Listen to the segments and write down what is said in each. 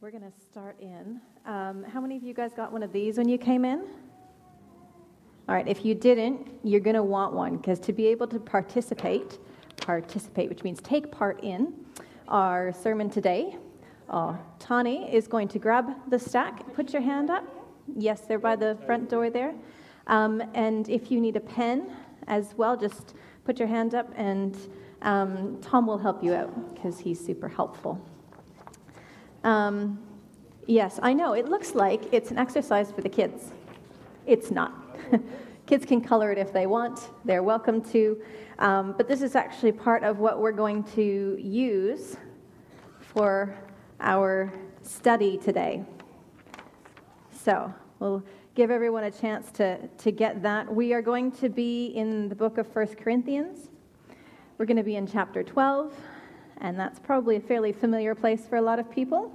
we're going to start in. How many of you guys got one of these when you came in? All right, if you didn't, you're going to want one, because to be able to participate, which means take part in our sermon today, Tani is going to grab the stack. Put your hand up. Yes, they're by the front door there. And if you need a pen as well, just put your hand up, and Tom will help you out, because he's super helpful. Yes, I know, it looks like it's an exercise for the kids. It's not. Kids can color it if they want. They're welcome to. But this is actually part of what we're going to use for our study today. So we'll give everyone a chance to get that. We are going to be in the book of 1 Corinthians. We're going to be in chapter 12, and that's probably a fairly familiar place for a lot of people.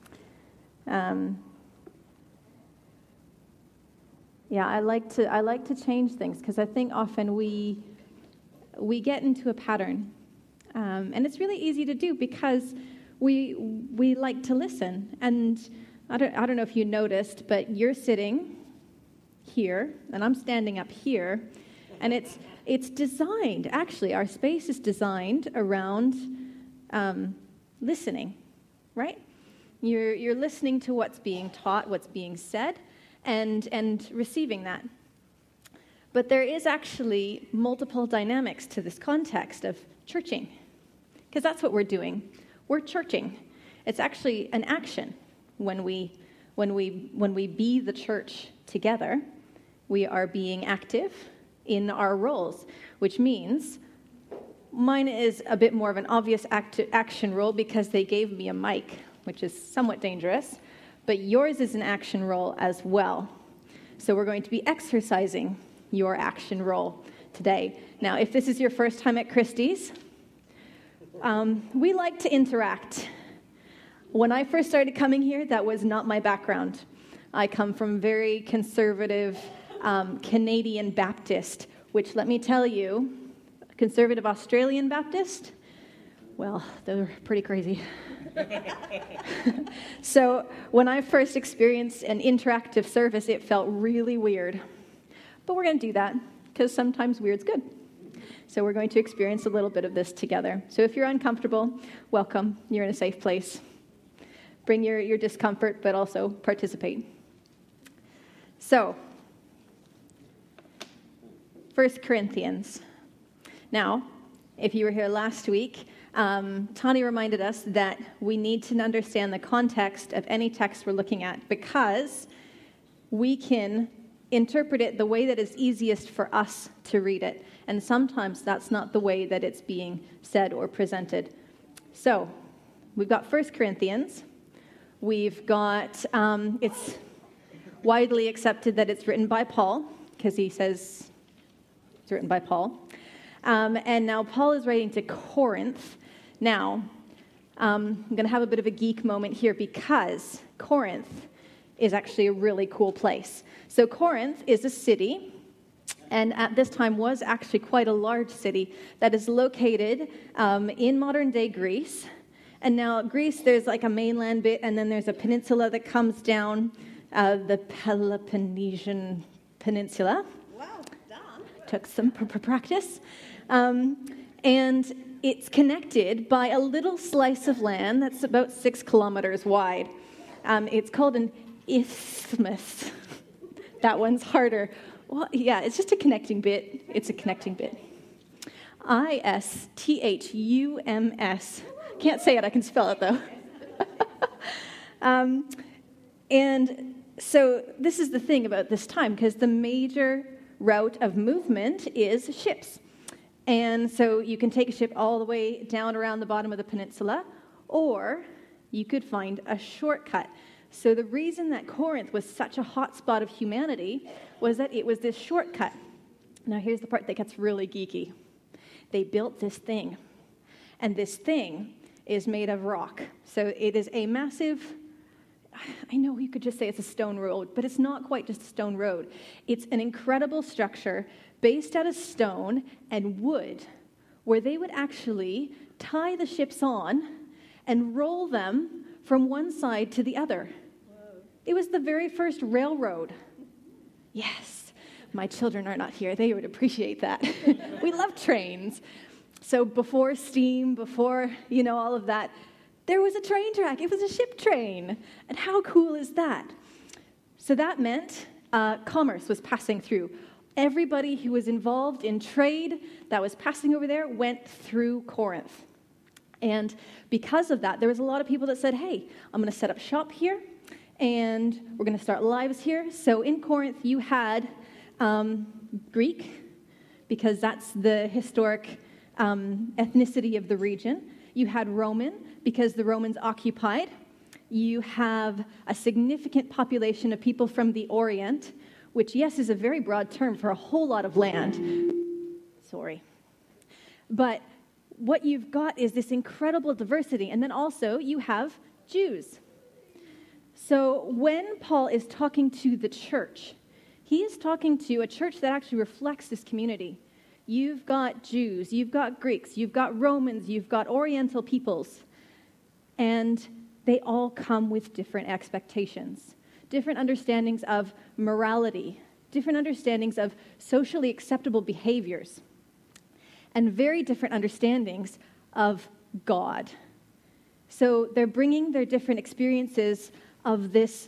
I like to change things, because I think often we get into a pattern, and it's really easy to do because we like to listen. And I don't know if you noticed, but you're sitting here and I'm standing up here, and it's designed. Actually, our space is designed around listening, right? You're listening to what's being taught, what's being said, and receiving that. But there is actually multiple dynamics to this context of churching, because that's what we're doing. We're churching. It's actually an action. When we be the church together, we are being active in our roles, which means mine is a bit more of an obvious action role because they gave me a mic, which is somewhat dangerous, but yours is an action role as well. So we're going to be exercising your action role today. Now, if this is your first time at Christie's, we like to interact. When I first started coming here, that was not my background. I come from very conservative Canadian Baptist, which, let me tell you, conservative Australian Baptist, well, they're pretty crazy. So when I first experienced an interactive service, it felt really weird. But we're going to do that, because sometimes weird's good. So we're going to experience a little bit of this together. So if you're uncomfortable, welcome. You're in a safe place. Bring your discomfort, but also participate. So, 1 Corinthians. Now, if you were here last week, Tani reminded us that we need to understand the context of any text we're looking at, because we can interpret it the way that is easiest for us to read it. And sometimes that's not the way that it's being said or presented. So, we've got 1 Corinthians. We've got, it's widely accepted that it's written by Paul, because he says it's written by Paul. And now Paul is writing to Corinth. Now, I'm going to have a bit of a geek moment here, because Corinth is actually a really cool place. So Corinth is a city, and at this time was actually quite a large city that is located in modern-day Greece. And now Greece, there's like a mainland bit, and then there's a peninsula that comes down, the Peloponnesian Peninsula. Wow, done. Took some practice. And it's connected by a little slice of land that's about 6 kilometers wide. It's called an isthmus. That one's harder. Well, yeah, it's just a connecting bit. It's a connecting bit. Isthmus. Can't say it, I can spell it, though. And so this is the thing about this time, because the major route of movement is ships. And so you can take a ship all the way down around the bottom of the peninsula, or you could find a shortcut. So the reason that Corinth was such a hot spot of humanity was that it was this shortcut. Now here's the part that gets really geeky. They built this thing, and this thing is made of rock. So it is a massive, I know you could just say it's a stone road, but it's not quite just a stone road. It's an incredible structure based out of stone and wood, where they would actually tie the ships on and roll them from one side to the other. Whoa. It was the very first railroad. Yes, my children are not here. They would appreciate that. We love trains. So before steam, before, all of that, there was a train track. It was a ship train. And how cool is that? So that meant commerce was passing through. Everybody who was involved in trade that was passing over there went through Corinth. And because of that, there was a lot of people that said, hey, I'm going to set up shop here, and we're going to start lives here. So in Corinth, you had Greek, because that's the historic ethnicity of the region. You had Roman, because the Romans occupied. You have a significant population of people from the Orient, which, yes, is a very broad term for a whole lot of land. Sorry. But what you've got is this incredible diversity. And then also you have Jews. So when Paul is talking to the church, he is talking to a church that actually reflects this community. You've got Jews, you've got Greeks, you've got Romans, you've got Oriental peoples. And they all come with different expectations, different understandings of morality, different understandings of socially acceptable behaviors, and very different understandings of God. So they're bringing their different experiences of this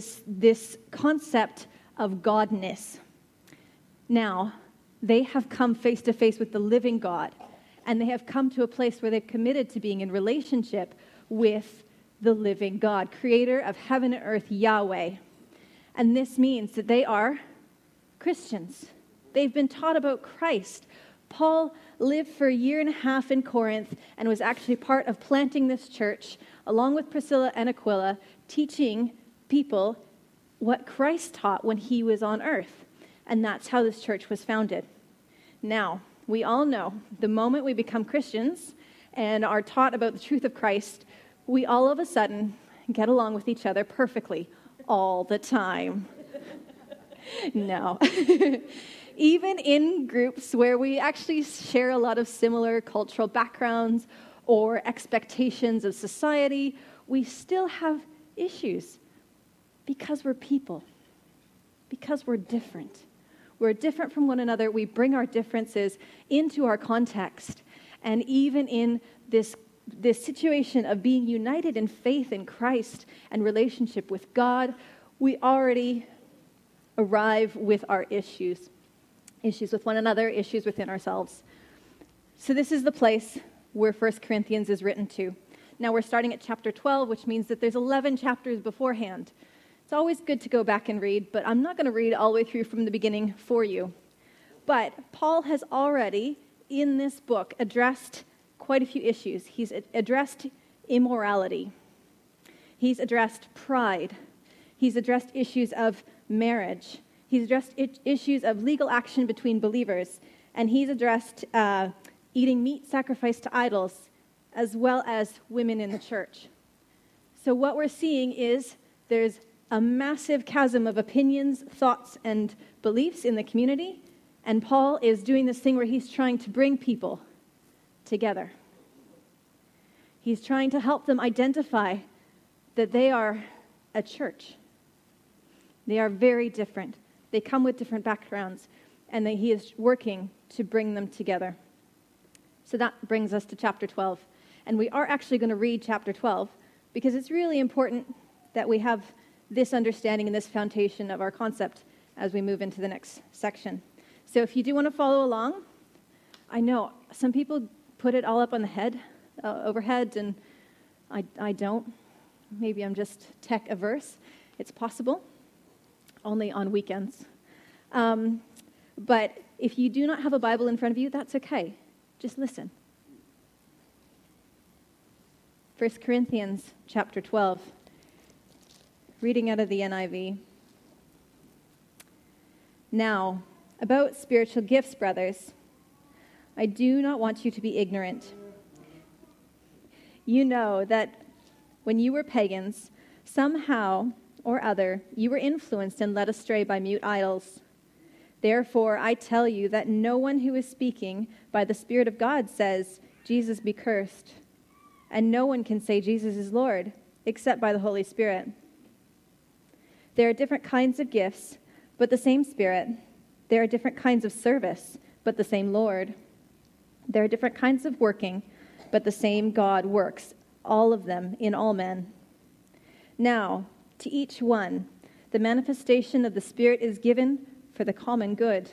concept of godness. Now, they have come face to face with the living God, and they have come to a place where they've committed to being in relationship with the living God, creator of heaven and earth, Yahweh. And this means that they are Christians. They've been taught about Christ. Paul lived for a year and a half in Corinth and was actually part of planting this church, along with Priscilla and Aquila, teaching people what Christ taught when he was on earth. And that's how this church was founded. Now, we all know the moment we become Christians and are taught about the truth of Christ, we all of a sudden get along with each other perfectly all the time. No. Even in groups where we actually share a lot of similar cultural backgrounds or expectations of society, we still have issues because we're people, because we're different. We're different from one another. We bring our differences into our context. And even in this situation of being united in faith in Christ and relationship with God, we already arrive with our issues with one another, issues within ourselves. So this is the place where 1 Corinthians is written to. Now we're starting at chapter 12, which means that there's 11 chapters beforehand. It's always good to go back and read, but I'm not going to read all the way through from the beginning for you. But Paul has already, in this book, addressed quite a few issues. He's addressed immorality. He's addressed pride. He's addressed issues of marriage. He's addressed issues of legal action between believers. And he's addressed eating meat sacrificed to idols, as well as women in the church. So what we're seeing is there's a massive chasm of opinions, thoughts, and beliefs in the community. And Paul is doing this thing where he's trying to bring people together. He's trying to help them identify that they are a church. They are very different. They come with different backgrounds, and that he is working to bring them together. So that brings us to chapter 12. And we are actually going to read chapter 12 because it's really important that we have this understanding and this foundation of our concept as we move into the next section. So if you do want to follow along, I know some people put it all up on the head, overhead, and I don't. Maybe I'm just tech averse. It's possible. Only on weekends. But if you do not have a Bible in front of you, that's okay. Just listen. 1 Corinthians chapter 12, reading out of the NIV. Now, about spiritual gifts, brothers, I do not want you to be ignorant. You know that when you were pagans, somehow or other, you were influenced and led astray by mute idols. Therefore, I tell you that no one who is speaking by the Spirit of God says, Jesus be cursed. And no one can say Jesus is Lord, except by the Holy Spirit. There are different kinds of gifts, but the same Spirit. There are different kinds of service, but the same Lord. There are different kinds of working, but the same God works all of them in all men. Now, to each one, the manifestation of the Spirit is given for the common good.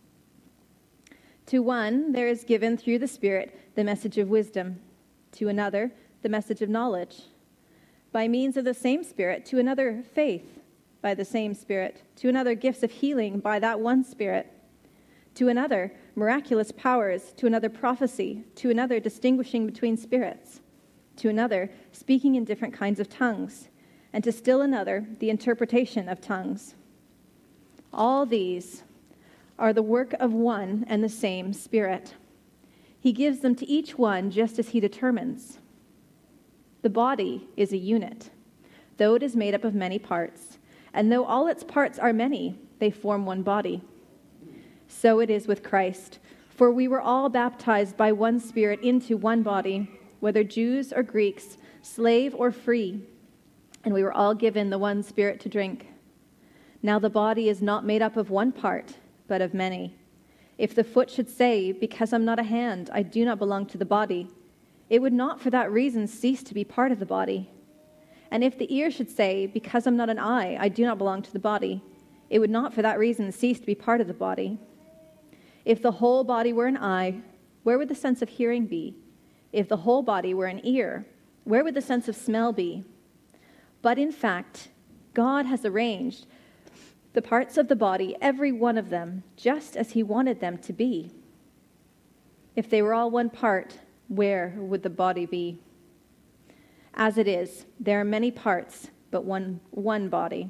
To one, there is given through the Spirit the message of wisdom. To another, the message of knowledge. By means of the same Spirit, to another, faith by the same Spirit. To another, gifts of healing by that one Spirit. To another, miraculous powers. To another, prophecy. To another, distinguishing between spirits. To another, speaking in different kinds of tongues. And to still another, the interpretation of tongues. All these are the work of one and the same Spirit. He gives them to each one just as he determines. The body is a unit, though it is made up of many parts, and though all its parts are many, they form one body. So it is with Christ, for we were all baptized by one Spirit into one body, whether Jews or Greeks, slave or free, and we were all given the one Spirit to drink. Now the body is not made up of one part, but of many. If the foot should say, because I'm not a hand, I do not belong to the body, it would not for that reason cease to be part of the body. And if the ear should say, because I'm not an eye, I do not belong to the body, it would not for that reason cease to be part of the body. If the whole body were an eye, where would the sense of hearing be? If the whole body were an ear, where would the sense of smell be? But in fact, God has arranged the parts of the body, every one of them, just as he wanted them to be. If they were all one part, where would the body be? As it is, there are many parts, but one body.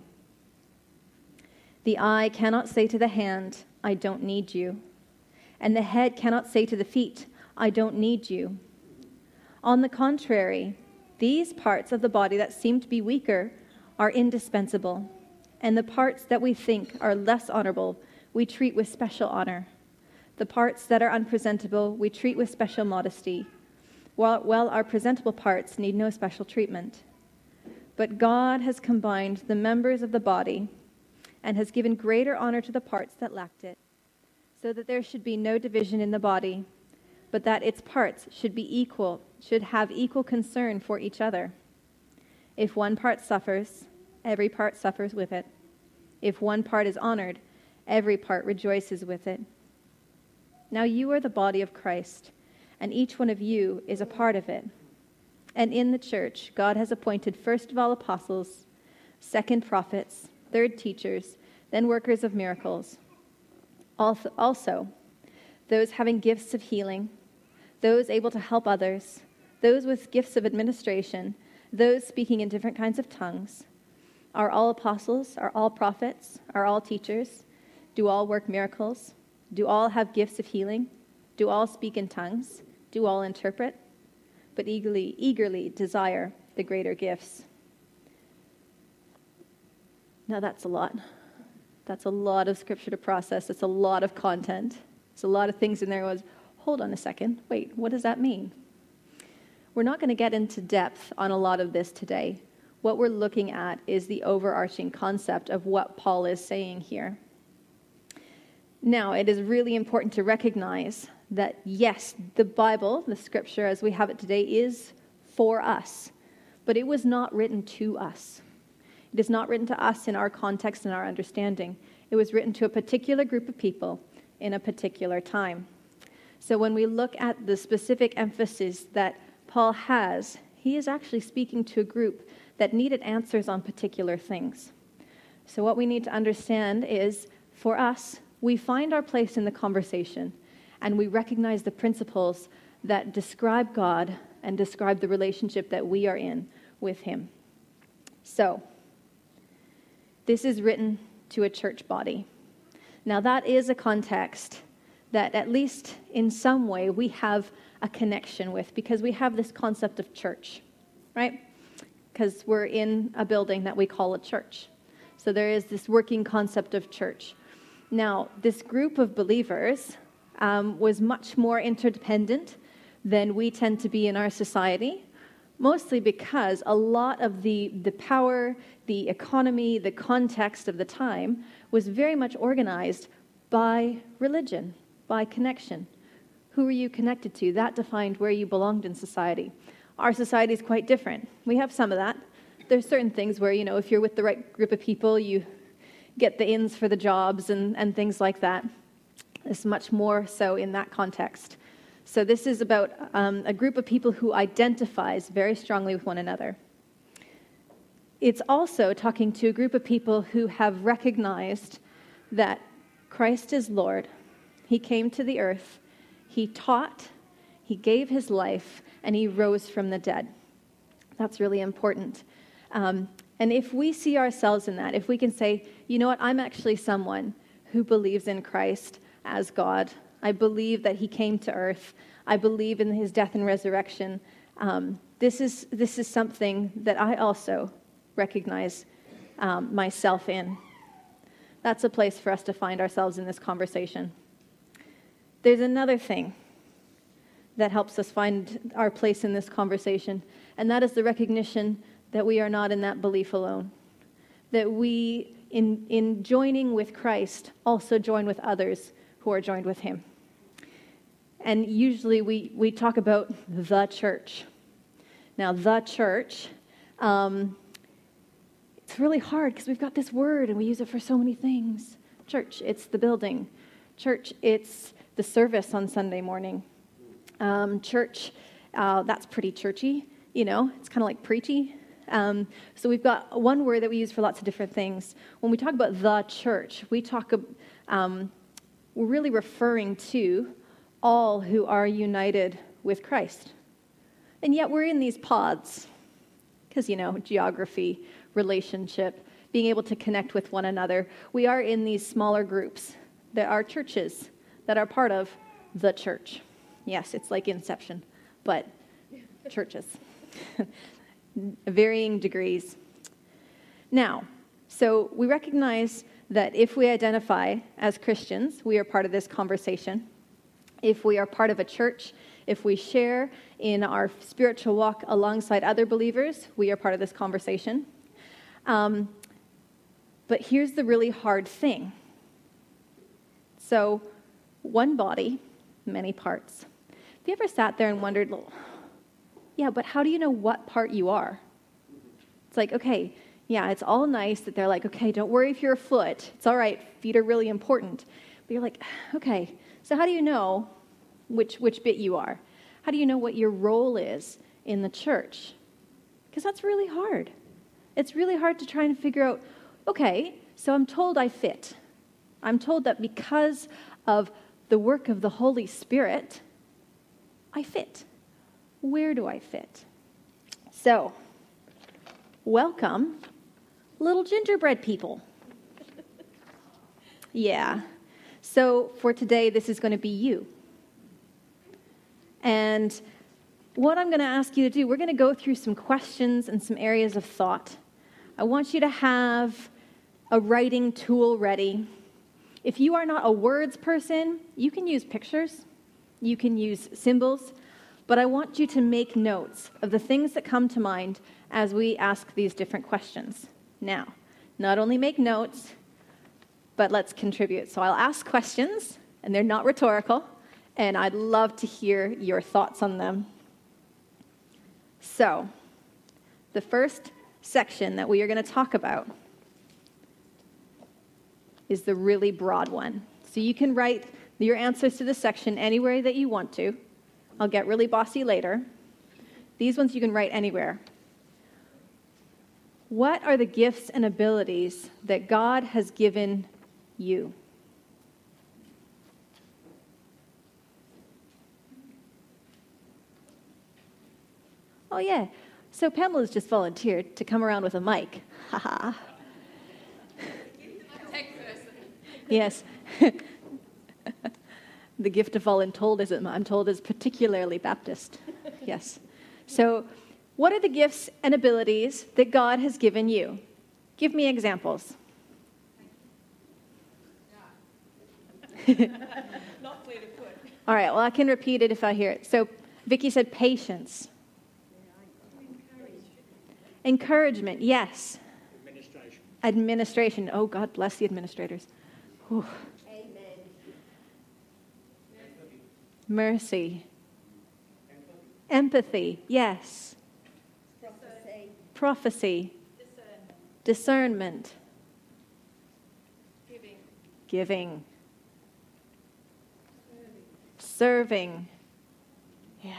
The eye cannot say to the hand, I don't need you. And the head cannot say to the feet, I don't need you. On the contrary, these parts of the body that seem to be weaker are indispensable, and the parts that we think are less honorable we treat with special honor. The parts that are unpresentable we treat with special modesty, while our presentable parts need no special treatment. But God has combined the members of the body and has given greater honor to the parts that lacked it, so that there should be no division in the body, but that its parts should have equal concern for each other. If one part suffers, every part suffers with it. If one part is honored, every part rejoices with it. Now you are the body of Christ, and each one of you is a part of it. And in the church, God has appointed first of all apostles, second prophets, third teachers, then workers of miracles. Also, those having gifts of healing, those able to help others, those with gifts of administration, those speaking in different kinds of tongues. Are all apostles? Are all prophets? Are all teachers? Do all work miracles? Do all have gifts of healing? Do all speak in tongues? Do all interpret? But eagerly desire the greater gifts. Now that's a lot. That's a lot of scripture to process. It's a lot of content. It's a lot of things in there. Hold on a second. Wait, what does that mean? We're not going to get into depth on a lot of this today. What we're looking at is the overarching concept of what Paul is saying here. Now, it is really important to recognize that, yes, the Bible, the scripture as we have it today, is for us, but it was not written to us. It is not written to us in our context and our understanding. It was written to a particular group of people in a particular time. So when we look at the specific emphasis that Paul has, he is actually speaking to a group that needed answers on particular things. So what we need to understand is, for us, we find our place in the conversation, and we recognize the principles that describe God and describe the relationship that we are in with him. So, this is written to a church body. Now, that is a context that, at least in some way, we have a connection with, because we have this concept of church, right? Because we're in a building that we call a church. So there is this working concept of church. Now, this group of believers was much more interdependent than we tend to be in our society, mostly because a lot of the power, the economy, the context of the time was very much organized by religion, by connection. Who were you connected to? That defined where you belonged in society. Our society is quite different. We have some of that. There's certain things where, if you're with the right group of people, you get the ins for the jobs and things like that. It's much more so in that context. So this is about a group of people who identifies very strongly with one another. It's also talking to a group of people who have recognized that Christ is Lord. He came to the earth. He taught. He gave his life. And he rose from the dead. That's really important. And if we see ourselves in that, if we can say, you know what, I'm actually someone who believes in Christ as God. I believe that he came to earth. I believe in his death and resurrection. This is something that I also recognize myself in. That's a place for us to find ourselves in this conversation. There's another thing that helps us find our place in this conversation, and that is the recognition that we are not in that belief alone. That we, in joining with Christ, also join with others who are joined with him. And usually we talk about the church. Now, the church, it's really hard because we've got this word and we use it for so many things. Church, it's the building. Church, it's the service on Sunday morning. Church, that's pretty churchy, it's kind of like preachy. So we've got one word that we use for lots of different things. When we talk about the church, we're really referring to all who are united with Christ. And yet we're in these pods because, geography, relationship, being able to connect with one another. We are in these smaller groups that are churches that are part of the church. Yes, it's like Inception, but churches. Varying degrees. Now, so we recognize that if we identify as Christians, we are part of this conversation. If we are part of a church, if we share in our spiritual walk alongside other believers, we are part of this conversation. But here's the really hard thing. So, one body, many parts. Have you ever sat there and wondered, yeah, but how do you know what part you are? It's like, okay, yeah, it's all nice that they're like, okay, don't worry if you're a foot. It's all right, feet are really important. But you're like, okay, so how do you know which bit you are? How do you know what your role is in the church? Because that's really hard. It's really hard to try and figure out, okay, so I'm told I fit. I'm told that because of the work of the Holy Spirit, I fit. Where do I fit? So, welcome, little gingerbread people. Yeah. So, for today, this is going to be you. And what I'm going to ask you to do, we're going to go through some questions and some areas of thought. I want you to have a writing tool ready. If you are not a words person, you can use pictures, you can use symbols, but I want you to make notes of the things that come to mind as we ask these different questions. Now, not only make notes, but let's contribute. So I'll ask questions, and they're not rhetorical, and I'd love to hear your thoughts on them. So, the first section that we are going to talk about is the really broad one. So you can write your answers to this section anywhere that you want to. I'll get really bossy later. These ones you can write anywhere. What are the gifts and abilities that God has given you? Oh, yeah. So Pamela's just volunteered to come around with a mic. Haha. Yes. The gift of voluntoldism, I'm told, is particularly Baptist. Yes. So, what are the gifts and abilities that God has given you? Give me examples. Not clear to put. All right, well, I can repeat it if I hear it. So, Vicky said patience. Encouragement, yes. Administration. Administration. Oh, God bless the administrators. Whew. Amen. Mercy. Empathy, yes. Prophecy. Prophecy. Discernment. Giving. Serving. Yeah.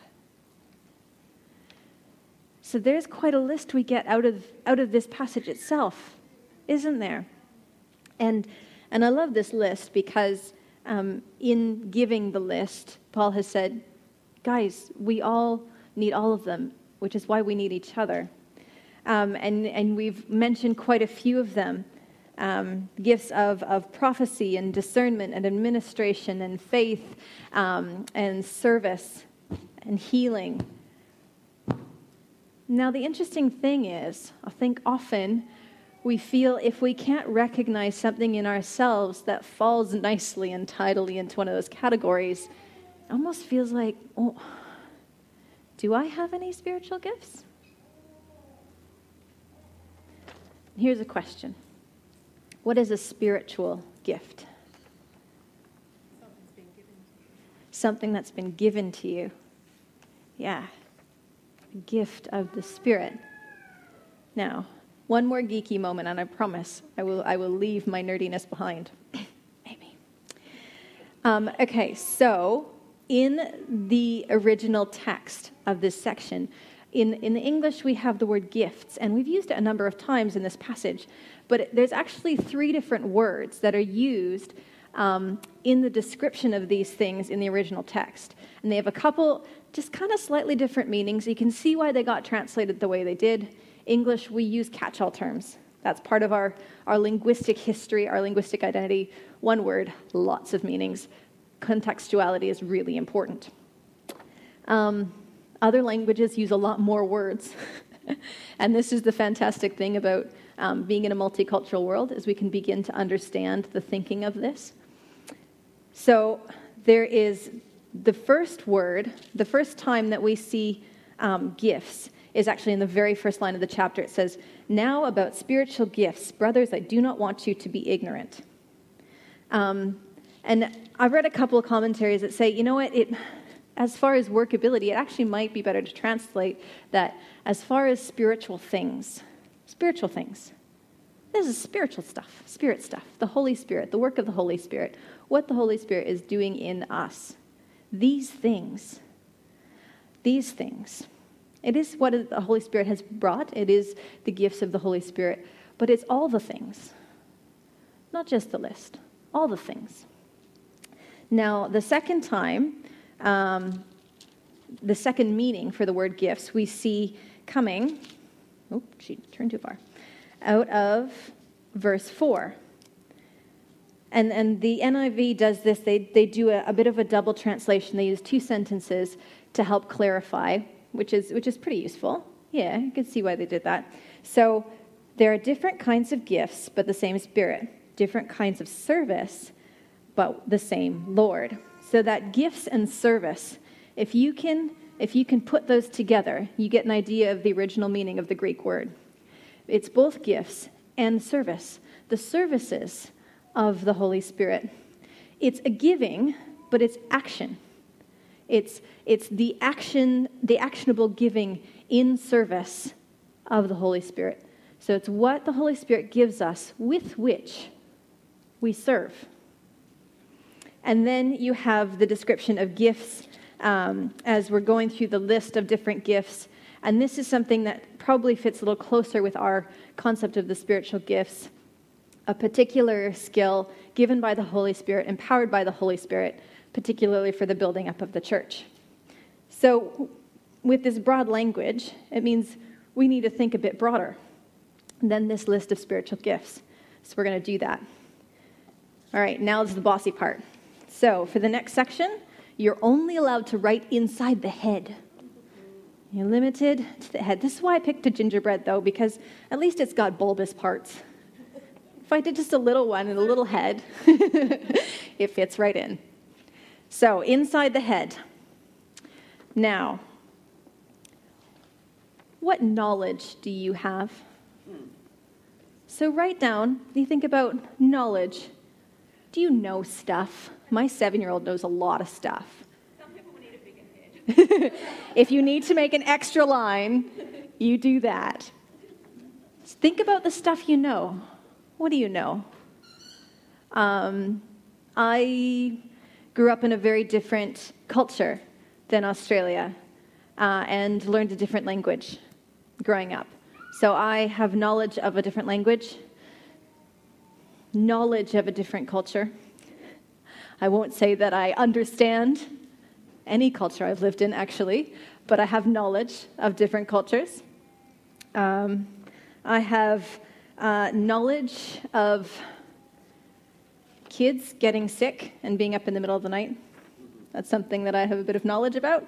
So there's quite a list we get out of this passage itself, isn't there? And I love this list because in giving the list, Paul has said, guys, we all need all of them, which is why we need each other. And we've mentioned quite a few of them. Gifts of prophecy and discernment and administration and faith and service and healing. Now, the interesting thing is, I think often we feel if we can't recognize something in ourselves that falls nicely and tidily into one of those categories, it almost feels like, oh, do I have any spiritual gifts? Here's a question. What is a spiritual gift? Something that's been given to you. Yeah. A gift of the Spirit. Now, one more geeky moment, and I promise I will leave my nerdiness behind. Maybe. Okay, so in the original text of this section, in the English we have the word gifts, and we've used it a number of times in this passage, but there's actually 3 different words that are used in the description of these things in the original text. And they have a couple just kind of slightly different meanings. You can see why they got translated the way they did. English, we use catch-all terms. That's part of our linguistic history, our linguistic identity. One word, lots of meanings. Contextuality is really important. Other languages use a lot more words. And this is the fantastic thing about being in a multicultural world, is we can begin to understand the thinking of this. So there is the first word, the first time that we see gifts is actually in the very first line of the chapter. It says, "Now about spiritual gifts, brothers, I do not want you to be ignorant." And I've read a couple of commentaries that say, you know what, as far as workability, it actually might be better to translate that as far as spiritual things, this is spiritual stuff, spirit stuff, the Holy Spirit, the work of the Holy Spirit, what the Holy Spirit is doing in us. These things, it is what the Holy Spirit has brought. It is the gifts of the Holy Spirit, but it's all the things, not just the list, all the things. Now, the second time, the second meaning for the word gifts we see coming, she turned too far, out of verse 4. And the NIV does this, they do a bit of a double translation. They use 2 sentences to help clarify, which is pretty useful. Yeah, you can see why they did that. So there are different kinds of gifts, but the same Spirit. Different kinds of service, but the same Lord. So that gifts and service, if you can put those together, you get an idea of the original meaning of the Greek word. It's both gifts and service. The services of the Holy Spirit. It's a giving, but it's action. It's the actionable giving in service of the Holy Spirit. So it's what the Holy Spirit gives us with which we serve. And then you have the description of gifts as we're going through the list of different gifts. And this is something that probably fits a little closer with our concept of the spiritual gifts. A particular skill given by the Holy Spirit, empowered by the Holy Spirit, particularly for the building up of the church. So with this broad language, it means we need to think a bit broader than this list of spiritual gifts. So we're going to do that. All right, now is the bossy part. So for the next section, you're only allowed to write inside the head. You're limited to the head. This is why I picked a gingerbread, though, because at least it's got bulbous parts. If I did just a little one and a little head, it fits right in. So, inside the head. Now, what knowledge do you have? So write down, you think about knowledge. Do you know stuff? My 7-year-old knows a lot of stuff. Some people will need a bigger head. If you need to make an extra line, you do that. Think about the stuff you know. What do you know? I grew up in a very different culture than Australia and learned a different language growing up. So I have knowledge of a different language, knowledge of a different culture. I won't say that I understand any culture I've lived in, actually, but I have knowledge of different cultures. I have knowledge of kids getting sick and being up in the middle of the night. That's something that I have a bit of knowledge about.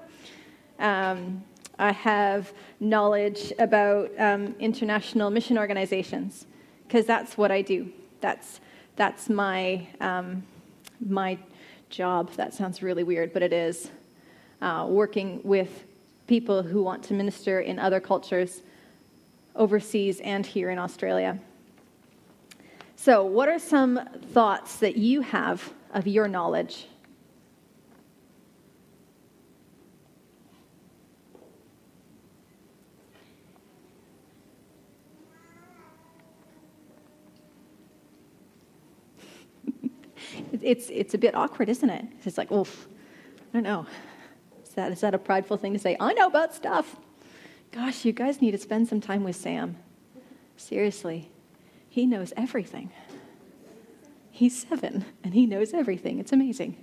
I have knowledge about international mission organizations, because that's what I do. That's my my job. That sounds really weird, but it is. Working with people who want to minister in other cultures, overseas and here in Australia. So, what are some thoughts that you have of your knowledge? It's a bit awkward, isn't it? It's like, oof, I don't know. Is that a prideful thing to say? I know about stuff. Gosh, you guys need to spend some time with Sam. Seriously. He knows everything. He's 7, and he knows everything. It's amazing.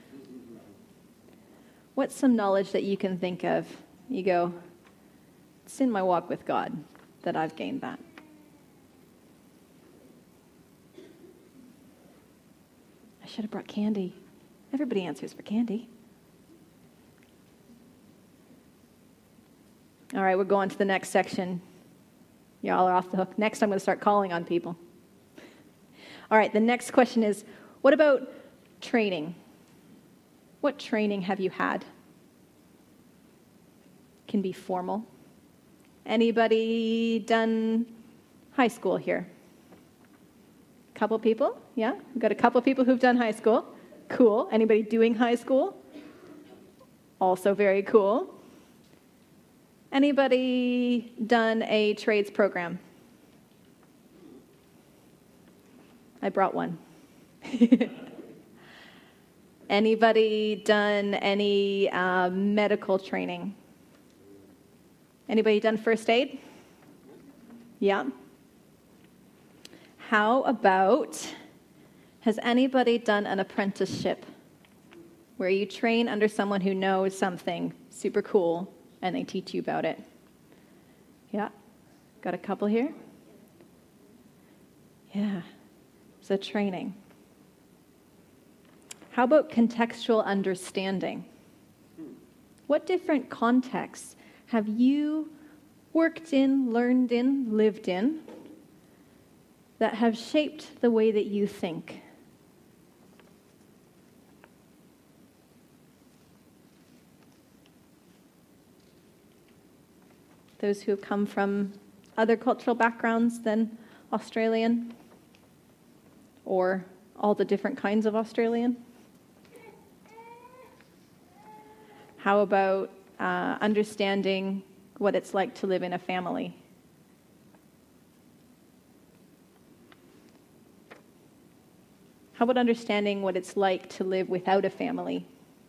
What's some knowledge that you can think of? You go, it's in my walk with God that I've gained that. I should have brought candy. Everybody answers for candy. All right, we're going to the next section. Y'all are off the hook. Next, I'm going to start calling on people. All right, the next question is, what about training? What training have you had? Can be formal. Anybody done high school here? Couple people? Yeah? We've got a couple people who've done high school. Cool. Anybody doing high school? Also very cool. Anybody done a trades program? I brought one. Anybody done any medical training? Anybody done first aid? Yeah. How about, has anybody done an apprenticeship where you train under someone who knows something super cool and they teach you about it? Yeah. Got a couple here? Yeah. So training. How about contextual understanding? What different contexts have you worked in, learned in, lived in that have shaped the way that you think? Those who have come from other cultural backgrounds than Australian, or all the different kinds of Australian? How about understanding what it's like to live in a family? How about understanding what it's like to live without a family?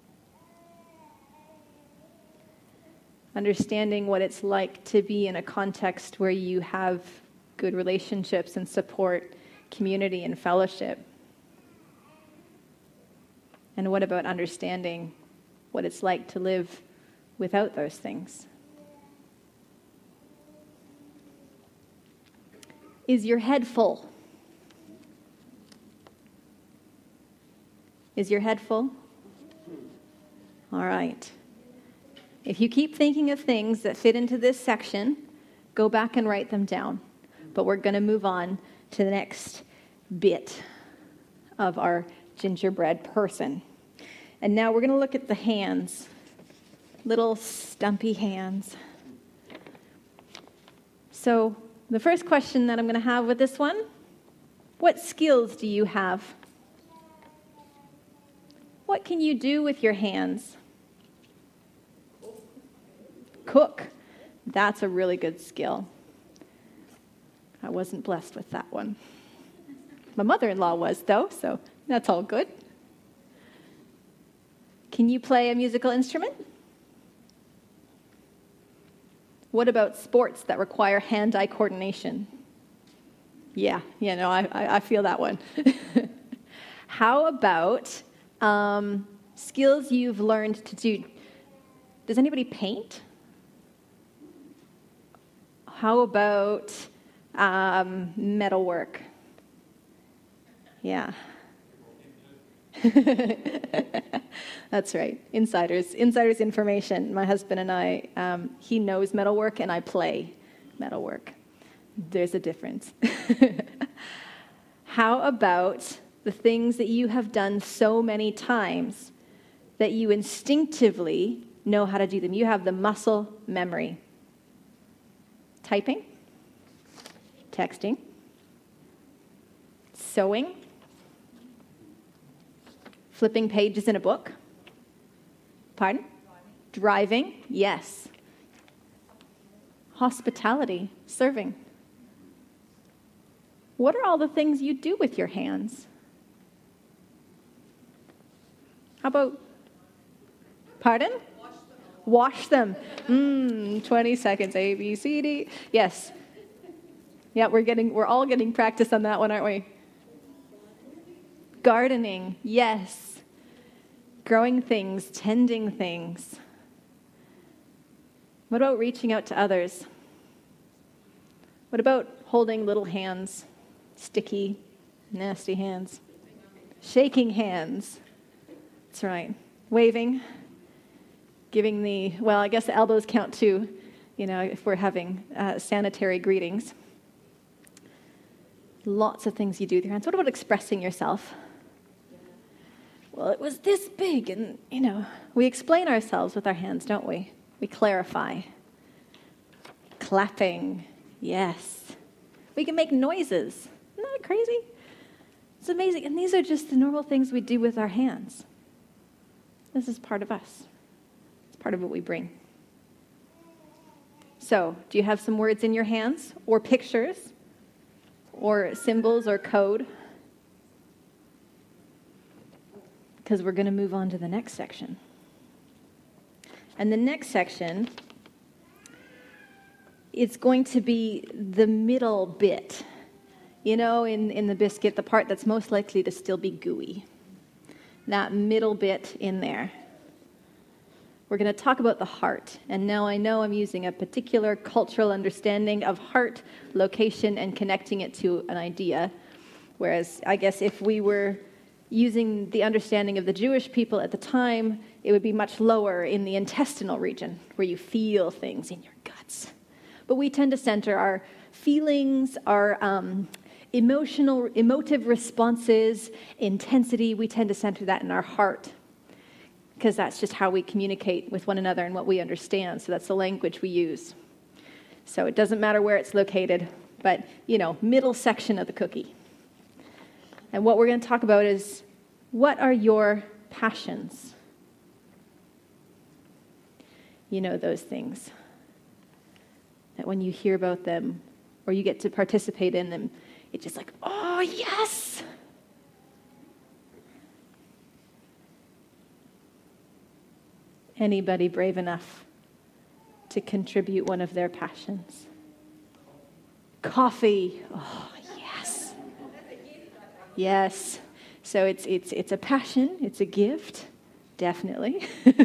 Understanding what it's like to be in a context where you have good relationships and support, community and fellowship? And what about understanding what it's like to live without those things? Is your head full? Is your head full? All right. If you keep thinking of things that fit into this section, go back and write them down. But we're going to move on to the next bit of our gingerbread person. And now we're going to look at the hands. Little stumpy hands. So the first question that I'm going to have with this one, what skills do you have? What can you do with your hands? Cook. That's a really good skill. I wasn't blessed with that one. My mother-in-law was, though, so that's all good. Can you play a musical instrument? What about sports that require hand-eye coordination? Yeah, no, I feel that one. How about skills you've learned to do? Does anybody paint? How about metalwork? Yeah. That's right. Insiders information. My husband and I, he knows metalwork and I play metalwork. There's a difference. How about the things that you have done so many times that you instinctively know how to do them? You have the muscle memory. Typing, texting, sewing, flipping pages in a book. Pardon? Driving, yes. Hospitality, serving. What are all the things you do with your hands? How about, pardon? Wash them. 20 seconds, A, B, C, D. Yes. Yeah, we're all getting practice on that one, aren't we? Gardening, yes. Growing things, tending things. What about reaching out to others? What about holding little hands? Sticky, nasty hands. Shaking hands. That's right. Waving. Giving I guess the elbows count too, if we're having sanitary greetings. Lots of things you do with your hands. What about expressing yourself? Well, it was this big, and, we explain ourselves with our hands, don't we? We clarify. Clapping, yes. We can make noises. Isn't that crazy? It's amazing. And these are just the normal things we do with our hands. This is part of us. It's part of what we bring. So, do you have some words in your hands, or pictures, or symbols, or code? Because we're going to move on to the next section. And the next section, it's going to be the middle bit. In the biscuit, the part that's most likely to still be gooey. That middle bit in there. We're going to talk about the heart. And now I know I'm using a particular cultural understanding of heart, location, and connecting it to an idea. Whereas I guess if we were using the understanding of the Jewish people at the time, it would be much lower in the intestinal region, where you feel things in your guts. But we tend to center our feelings, our emotive responses, intensity, we tend to center that in our heart, because that's just how we communicate with one another and what we understand. So that's the language we use. So it doesn't matter where it's located, but, middle section of the cookie. And what we're going to talk about is, what are your passions? Those things that when you hear about them or you get to participate in them, it's just like, oh, yes! Anybody brave enough to contribute one of their passions? Coffee. Oh, yes. Yes. So it's a passion. It's a gift. Definitely.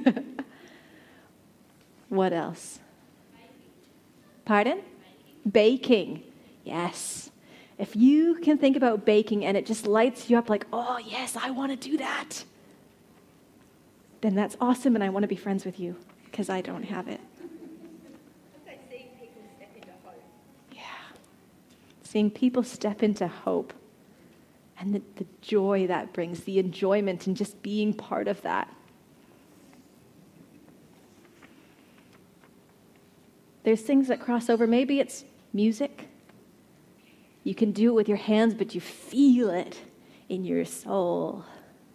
What else? Pardon? Baking. Yes. If you can think about baking and it just lights you up like, oh, yes, I want to do that, then that's awesome and I want to be friends with you because I don't have it. Yeah. Seeing people step into hope and the joy that brings, the enjoyment and just being part of that. There's things that cross over. Maybe it's music. You can do it with your hands, but you feel it in your soul.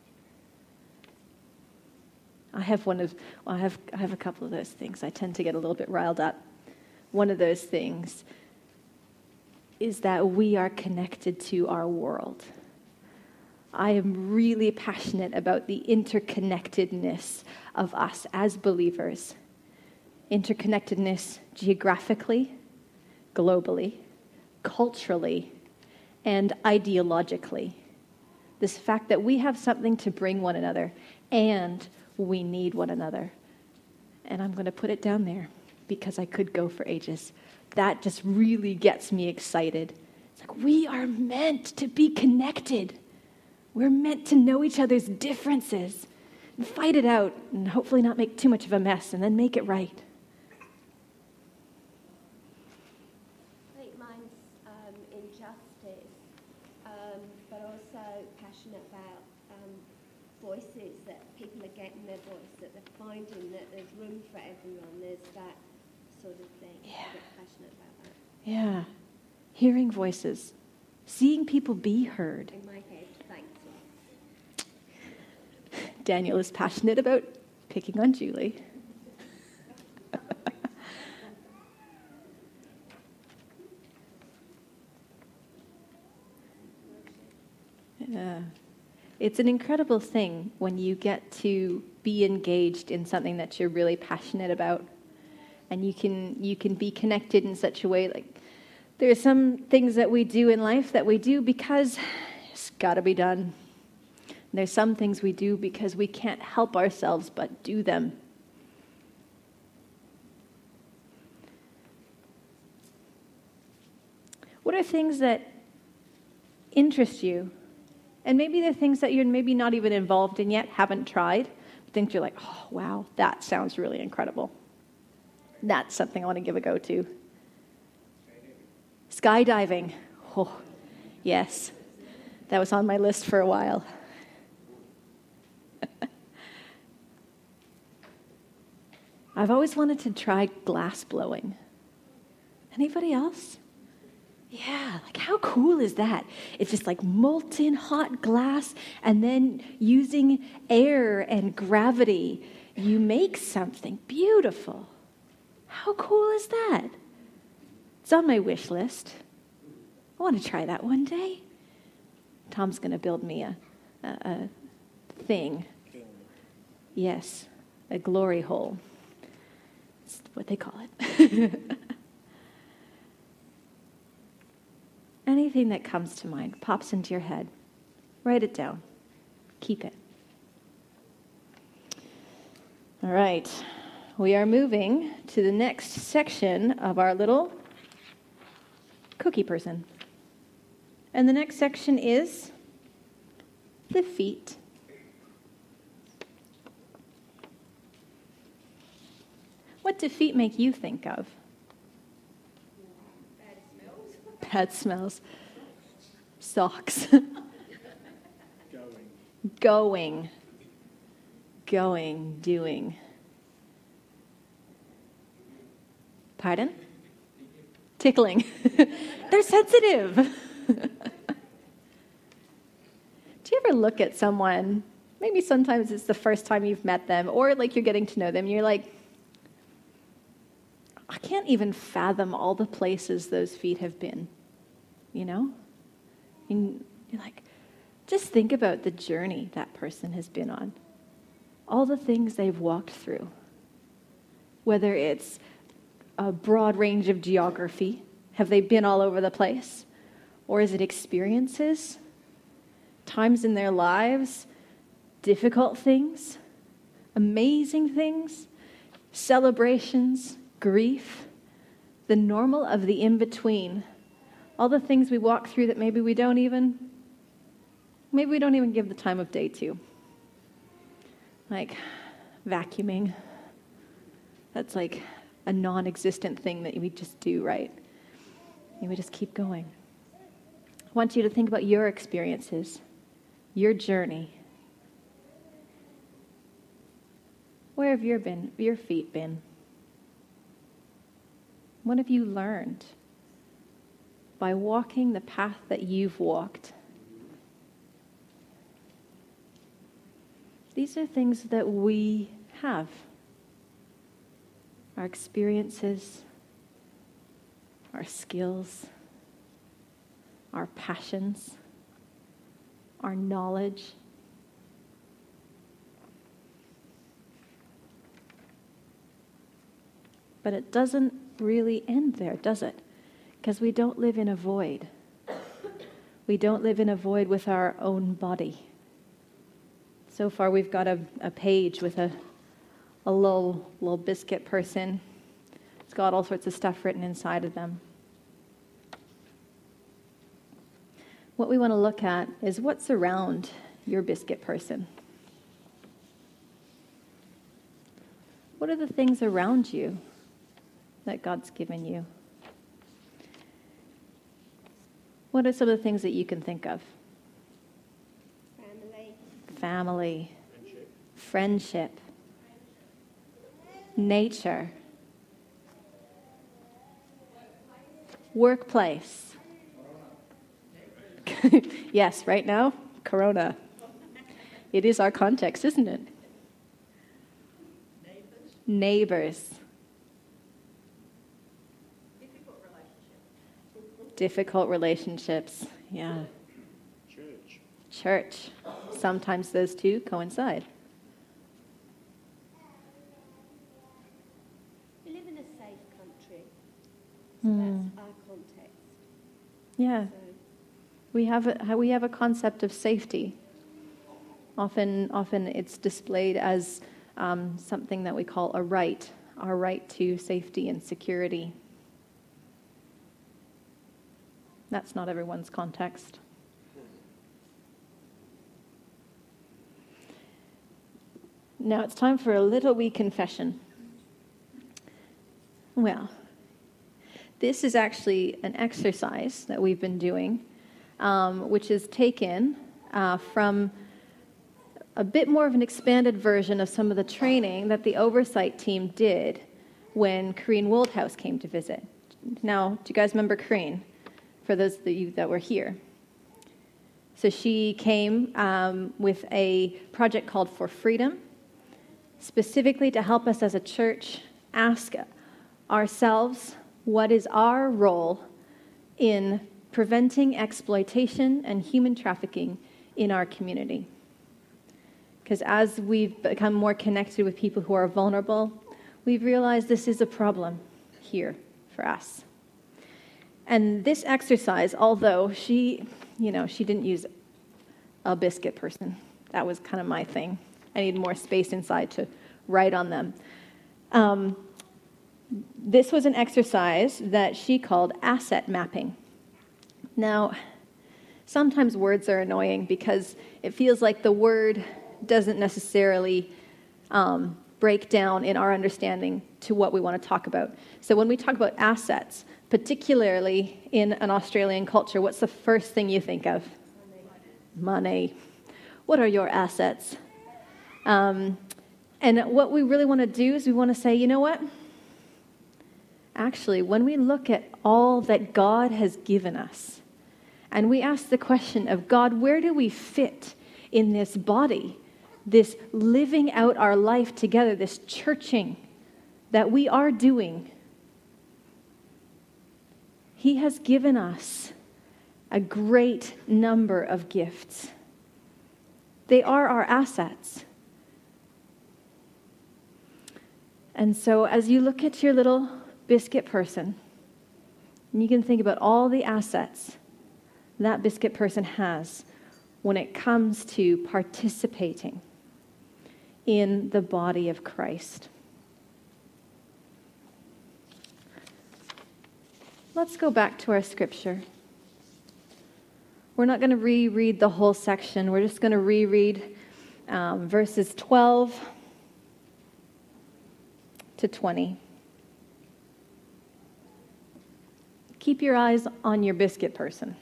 I have a couple of those things. I tend to get a little bit riled up. One of those things is that we are connected to our world. I am really passionate about the interconnectedness of us as believers. Interconnectedness geographically, globally, culturally, and ideologically. This fact that we have something to bring one another, and we need one another. And I'm going to put it down there because I could go for ages. That just really gets me excited. It's like we are meant to be connected. We're meant to know each other's differences and fight it out and hopefully not make too much of a mess and then make it right. I think mine's injustice, but also passionate about voices, that people are getting their voice, that they're finding that there's room for everyone. There's that sort of thing. Yeah. I get passionate about that. Yeah. Hearing voices. Seeing people be heard. In my head, thanks. Daniel is passionate about picking on Julie. Yeah. It's an incredible thing when you get to be engaged in something that you're really passionate about, and you can be connected in such a way. Like, there are some things that we do in life that we do because it's got to be done. And there's some things we do because we can't help ourselves but do them. What are things that interest you? And maybe they're things that you're maybe not even involved in yet, haven't tried, but think you're like, oh, wow, that sounds really incredible. That's something I want to give a go to. Skydiving. Oh, yes. That was on my list for a while. I've always wanted to try glass blowing. Anybody else? Yeah, like how cool is that? It's just like molten hot glass, and then using air and gravity, you make something beautiful. How cool is that? It's on my wish list. I want to try that one day. Tom's going to build me a thing. Yes, a glory hole. That's what they call it. Anything that comes to mind, pops into your head, write it down. Keep it. All right. We are moving to the next section of our little cookie person. And the next section is the feet. What do feet make you think of? Bad smells. Socks. Going. Doing. Pardon? Tickling. They're sensitive. Do you ever look at someone, maybe sometimes it's the first time you've met them, or like you're getting to know them, you're like, I can't even fathom all the places those feet have been, you know? And you're like, just think about the journey that person has been on. All the things they've walked through. Whether it's a broad range of geography, have they been all over the place? Or is it experiences, times in their lives, difficult things, amazing things, celebrations, grief, the normal of the in-between, all the things we walk through that maybe we don't even give the time of day to. Like vacuuming. That's like a non-existent thing that we just do, right? And we just keep going. I want you to think about your experiences, your journey. Where have your feet been? What have you learned? by walking the path that you've walked. These are things that we have. Our experiences, our skills, our passions, our knowledge. But it doesn't really end there, does it? Because we don't live in a void. We don't live in a void with our own body. So far we've got a page with a little biscuit person. It's got all sorts of stuff written inside of them. What we want to look at is what's around your biscuit person. What are the things around you that God's given you? What are some of the things that you can think of? Family. Friendship. Nature. Workplace. Yes, right now, Corona. It is our context, isn't it? Neighbors. Difficult relationships, yeah. Church. Sometimes those two coincide. We live in a safe country, so that's our context. Yeah. So. We have a concept of safety. Often it's displayed as something that we call a right, our right to safety and security. That's not everyone's context. Now it's time for a little wee confession. Well, this is actually an exercise that we've been doing, which is taken from a bit more of an expanded version of some of the training that the oversight team did when Corrine Woldhouse came to visit. Now, do you guys remember Corrine? For those of you that were here. So she came with a project called For Freedom, specifically to help us as a church ask ourselves what is our role in preventing exploitation and human trafficking in our community. Because as we've become more connected with people who are vulnerable, we've realized this is a problem here for us. And this exercise, although she didn't use a biscuit person. That was kind of my thing. I need more space inside to write on them. This was an exercise that she called asset mapping. Now, sometimes words are annoying because it feels like the word doesn't necessarily break down in our understanding to what we want to talk about. So when we talk about assets, particularly in an Australian culture, what's the first thing you think of? Money. What are your assets? And what we really want to do is we want to say, you know what? Actually, when we look at all that God has given us, and we ask the question of, God, where do we fit in this body, this living out our life together, this churching that we are doing? He has given us a great number of gifts. They are our assets. And so as you look at your little biscuit person, and you can think about all the assets that biscuit person has when it comes to participating in the body of Christ. Let's go back to our scripture. We're not going to reread the whole section. We're just going to reread verses 12 to 20. Keep your eyes on your biscuit person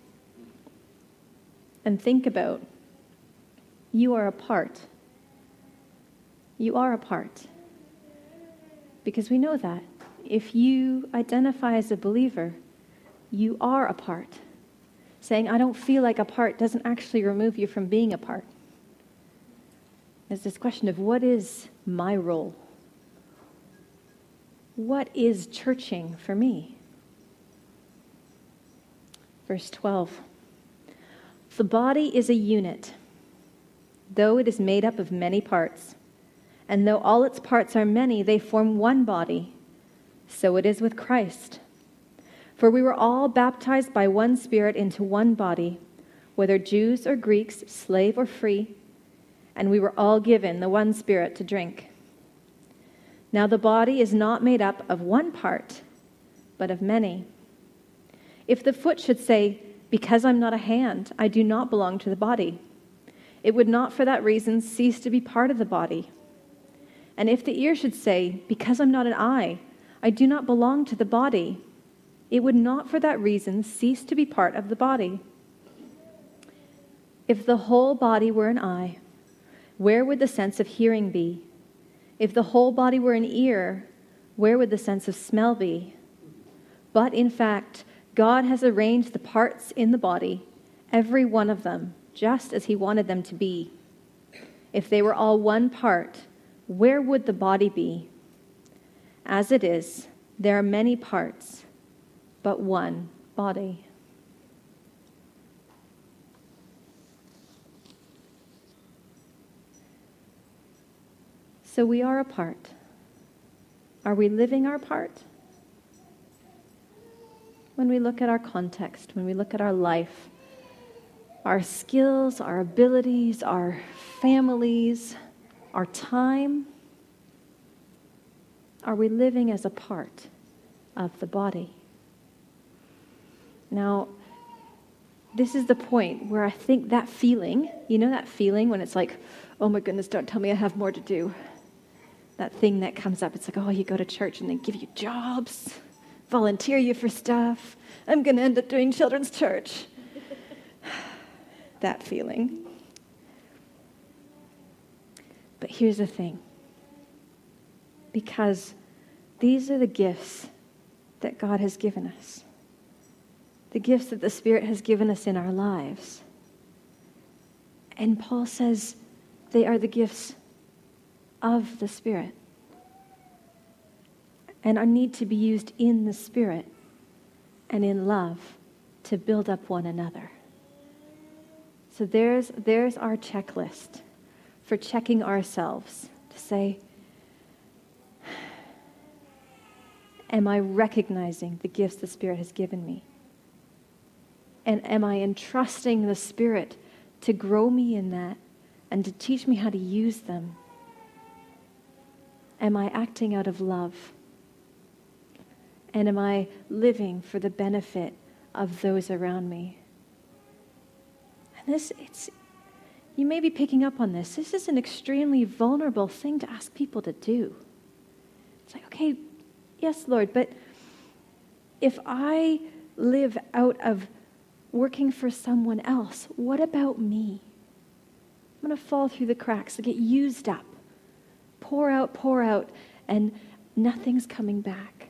and think about, you are a part. You are a part. Because we know that if you identify as a believer, you are a part. Saying, I don't feel like a part doesn't actually remove you from being a part. There's this question of what is my role? What is churching for me? Verse 12. The body is a unit, though it is made up of many parts. And though all its parts are many, they form one body. So it is with Christ. For we were all baptized by one Spirit into one body, whether Jews or Greeks, slave or free, and we were all given the one Spirit to drink. Now the body is not made up of one part, but of many. If the foot should say, because I'm not a hand, I do not belong to the body, it would not for that reason cease to be part of the body. And if the ear should say, because I'm not an eye, I do not belong to the body, it would not for that reason cease to be part of the body. If the whole body were an eye, where would the sense of hearing be? If the whole body were an ear, where would the sense of smell be? But in fact, God has arranged the parts in the body, every one of them, just as he wanted them to be. If they were all one part, where would the body be? As it is, there are many parts, but one body. So we are a part. Are we living our part? When we look at our context, when we look at our life, our skills, our abilities, our families, our time, are we living as a part of the body? Now, this is the point where I think that feeling, you know that feeling when it's like, oh my goodness, don't tell me I have more to do. That thing that comes up, it's like, oh, you go to church and they give you jobs, volunteer you for stuff. I'm going to end up doing children's church. That feeling. But here's the thing. Because these are the gifts that God has given us. The gifts that the Spirit has given us in our lives. And Paul says they are the gifts of the Spirit. And are need to be used in the Spirit and in love to build up one another. So there's our checklist for checking ourselves to say, am I recognizing the gifts the Spirit has given me? And am I entrusting the Spirit to grow me in that and to teach me how to use them? Am I acting out of love? And am I living for the benefit of those around me? And you may be picking up on this. This is an extremely vulnerable thing to ask people to do. It's like, okay, yes, Lord, but if I live out of working for someone else, what about me? I'm going to fall through the cracks and get used up. Pour out, and nothing's coming back.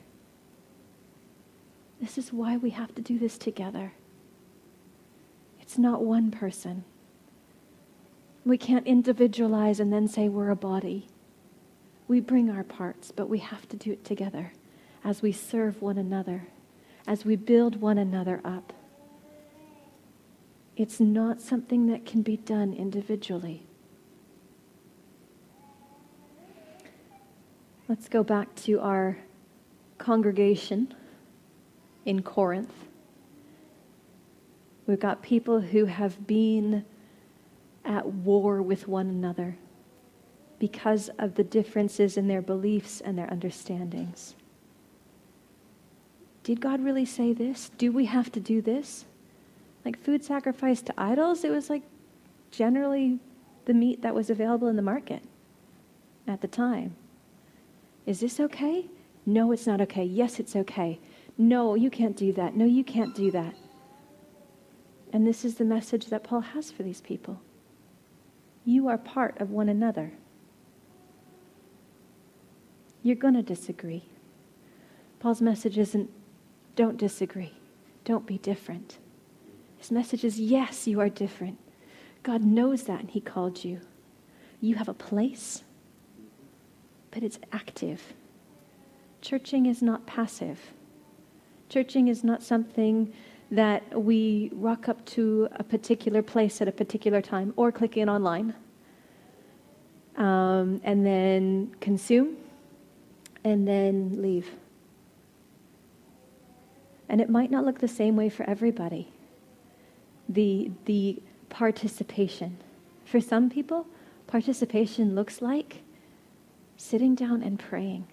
This is why we have to do this together. It's not one person. We can't individualize and then say we're a body. We bring our parts, but we have to do it together as we serve one another, as we build one another up. It's not something that can be done individually. Let's go back to our congregation in Corinth. We've got people who have been at war with one another because of the differences in their beliefs and their understandings. Did God really say this? Do we have to do this? Like food sacrificed to idols, it was like generally the meat that was available in the market at the time. Is this okay? No, it's not okay. Yes, it's okay. No, you can't do that. No, you can't do that. And this is the message that Paul has for these people. You are part of one another. You're going to disagree. Paul's message isn't, don't disagree. don't be different. His message is, yes, you are different. God knows that, and he called you. You have a place, but it's active. Churching is not passive. Churching is not something that we rock up to a particular place at a particular time or click in online and then consume and then leave. And it might not look the same way for everybody. The participation. For some people, participation looks like sitting down and praying.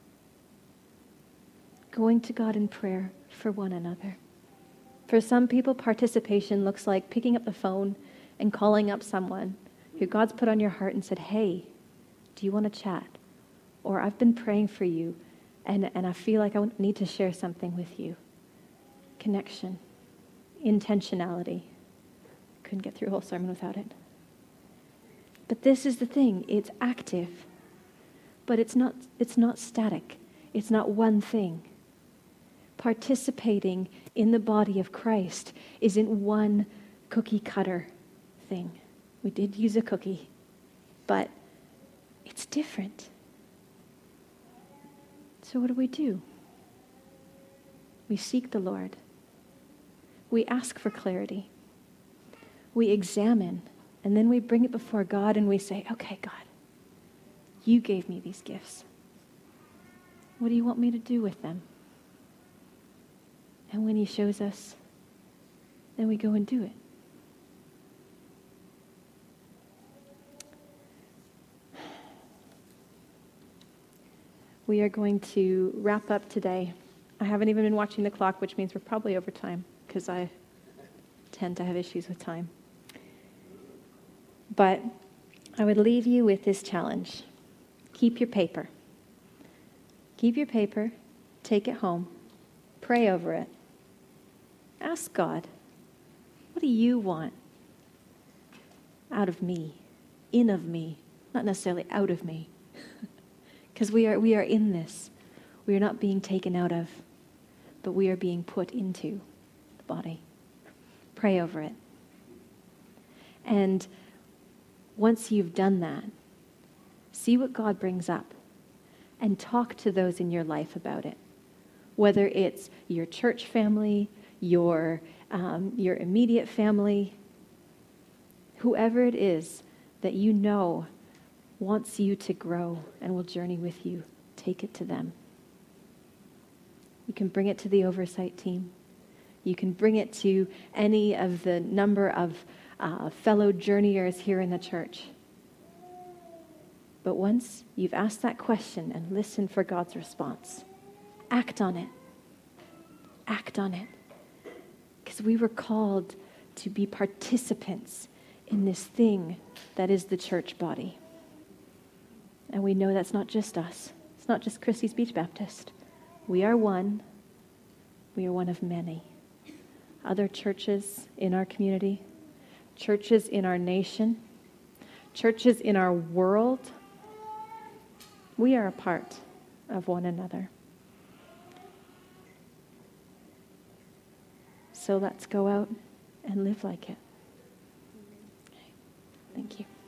Going to God in prayer for one another. For some people, participation looks like picking up the phone and calling up someone who God's put on your heart and said, hey, do you want to chat? Or I've been praying for you and I feel like I need to share something with you. Connection. Intentionality. Couldn't get through a whole sermon without it. But this is the thing. It's active. But it's not static. It's not one thing. Participating in the body of Christ isn't one cookie cutter thing. We did use a cookie, but it's different. So what do? We seek the Lord. We ask for clarity. We examine, and then we bring it before God and we say, okay, God, you gave me these gifts. What do you want me to do with them? And when he shows us, then we go and do it. We are going to wrap up today. I haven't even been watching the clock, which means we're probably over time, because I tend to have issues with time. But I would leave you with this challenge. Keep your paper. Keep your paper. Take it home. Pray over it. Ask God, what do you want out of me, in of me, not necessarily out of me? Because we are in this. We are not being taken out of, but we are being put into the body. Pray over it. And once you've done that, see what God brings up and talk to those in your life about it. Whether it's your church family, your immediate family, whoever it is that you know wants you to grow and will journey with you, take it to them. You can bring it to the oversight team. You can bring it to any of the number of fellow journeyers here in the church. But once you've asked that question and listened for God's response, act on it. Act on it. Because we were called to be participants in this thing that is the church body. And we know that's not just us. It's not just Christie's Beach Baptist. We are one. We are one of many. Other churches in our community, churches in our nation, churches in our world. We are a part of one another. So let's go out and live like it. Okay. Thank you.